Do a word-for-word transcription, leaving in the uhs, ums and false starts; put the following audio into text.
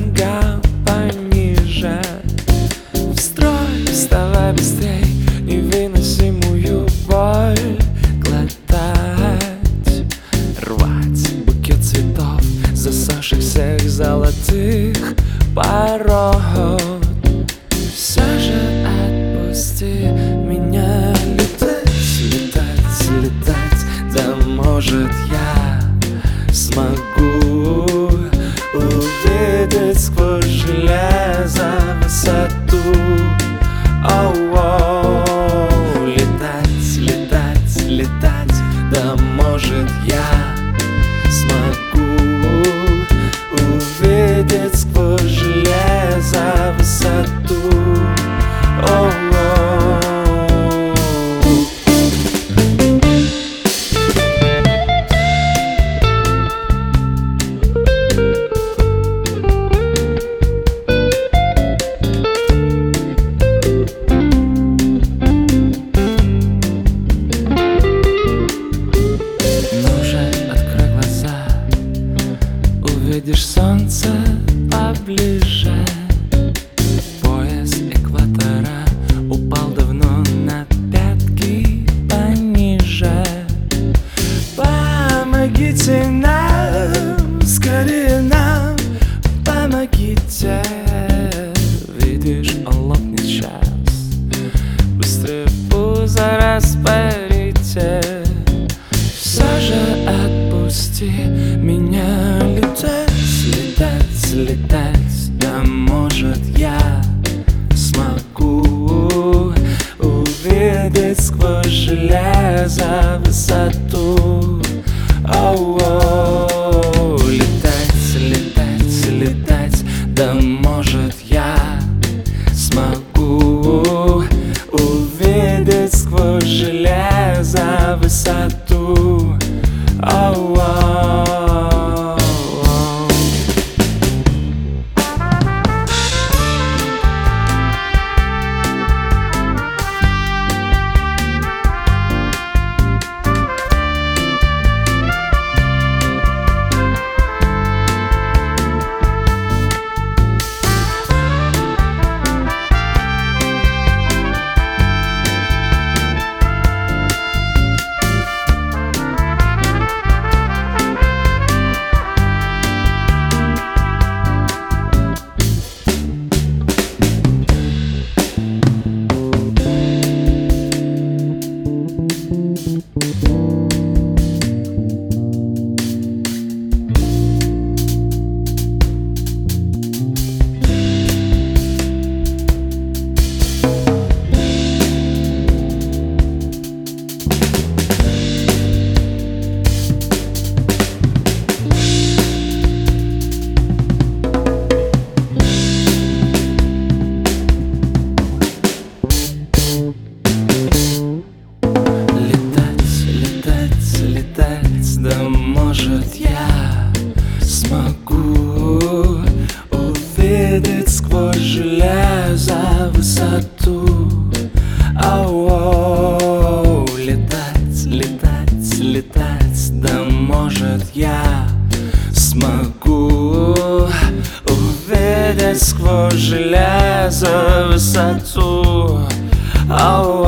ногам пониже. Встрой, вставай быстрей, невыносимую боль глотать, рвать букет цветов, засохшихся золотых пород. Все же отпусти меня летать, летать, летать. Да может я смогу увидеть сквозь железо высоту. Оу-оу, летать, летать, летать. Да может я смогу увидеть сквозь железо высоту. Оу-оу. Увидишь солнце поближе. Пояс экватора упал давно на пятки пониже. Помогите нам, скорее нам, помогите. Видишь, он лопнет сейчас. Быстрее пузо распорите. Все же отпусти меня летать, летать, летать. Да может я смогу увидеть сквозь железо высоту. Оу-оу, летать, летать, летать. Да может я смогу увидеть сквозь железо высоту. Оу-оу. Да может я смогу увидеть сквозь железо высоту. Оу-оу, летать, летать, летать. Да может я смогу увидеть сквозь железо высоту. Оу.